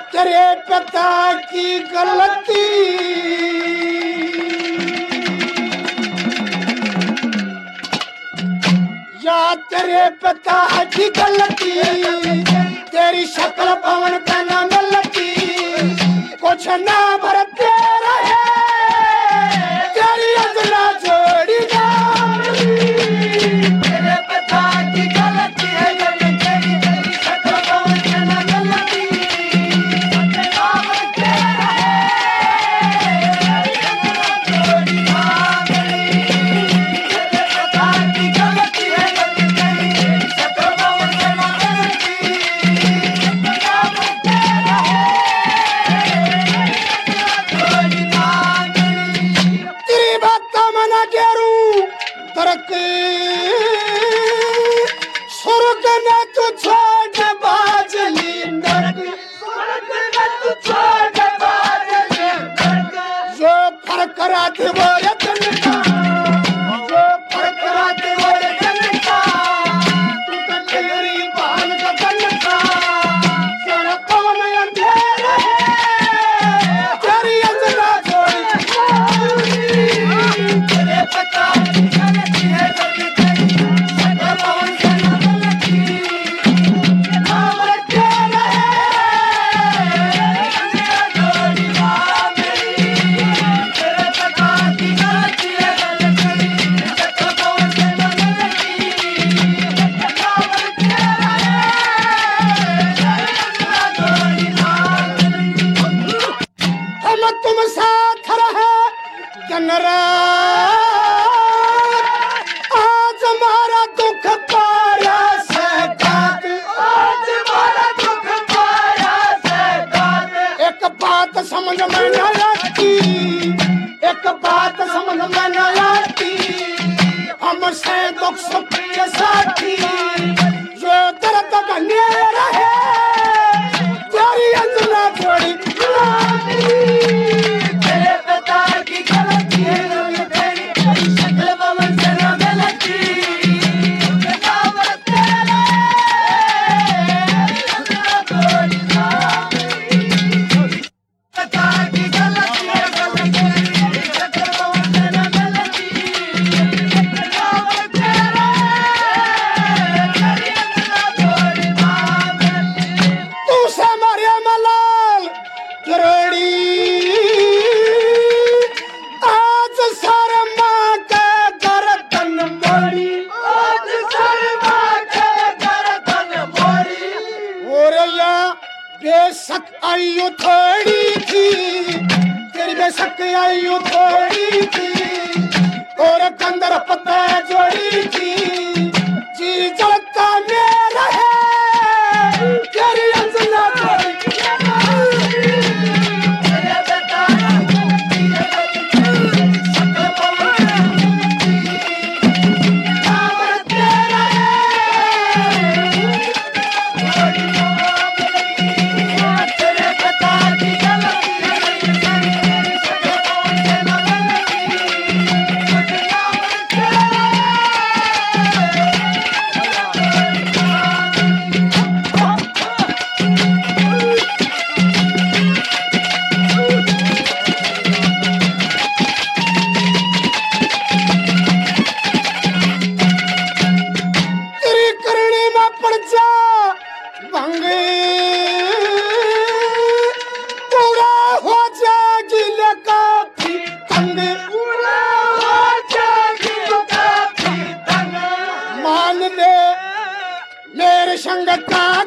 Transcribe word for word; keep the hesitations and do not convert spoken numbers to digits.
तेरे पिता की गलती, या तेरे पिता की गलती, तेरी शक्ल पवन का ना मिलती, कुछ ना भरते रहे तेरी अजला जोड़ी ना मिली। तेरे पिता की गलती है तेरी तेरी शक्ल पवन का ना मिलती, कुछ ना भरते रहे तेरी अजला जोड़ी ना मिली। तेरे पिता की गलती है तेरी शक्ल पवन का ना मिलती, कुछ ना भरते रहे जोड़ी ना मिली। तेरी बात मना करूं तरक्की स्वर्ग ने तू छोड़ बाजली नरक, स्वर्ग ने तू छोड़ बाजली नरक, जो फर्क रात वो यतन का, जो फर्क रात वो यतन का, तू तो तेरी बहन का तन का, सारा कौन अंधेरा है तेरी अजला जोड़ी। तेरे पिता की गलती है तेरी शक्ल पवन का ना मिलती, ना भरते रहे जोड़ी ना मिली। तेरे पिता की गलती है तेरी शक्ल पवन का ना मिलती, ना भरते रहे जोड़ी ना मिली। हम तुम साथ रहे दिन रात, आज हमारा दुख पाया से गात, आज हमारा दुख पाया से गात। एक बात समझ में न आती, एक बात समझ में न आती, हमसे दुख सुख के साथी जो दर्द बने रहे तेरी अजला जोड़ी ना मिली। तेरे पिता की गलती है तेरी तेरी शक्ल पवन से ना मिलती, ना भरते रहे जोड़ी ना मिली। पिता की गलती है तेरी शक्ल पवन से ना मिलती, ना भरते रहे जोड़ी ना मिली। तू से मारे मलाल किरोड़ी, आज शर्मा के गर्दन मोड़ी, आज शर्मा के गर्दन मोड़ी। और या बेशक आयु थोड़ी थी, तेरी बेशक आयु थोड़ी थी, और कंदर पत्ता जोड़ी थी, जी जलता मेरा है तेरी अजला जोड़ी। तेरे पिता की शक्ल पवन का ना मिलती, ना भरते रहे जोड़ी ना मिली। तेरे पिता की गलती है तेरी शक्ल पवन का ना मिलती, कुछ ना भरते तेरी करनी में पड़ जा भंगे, पूरा हो जाएगी काफी तंग, पूरा हो जाएगी काफी तंग। मान ले मेरे संग का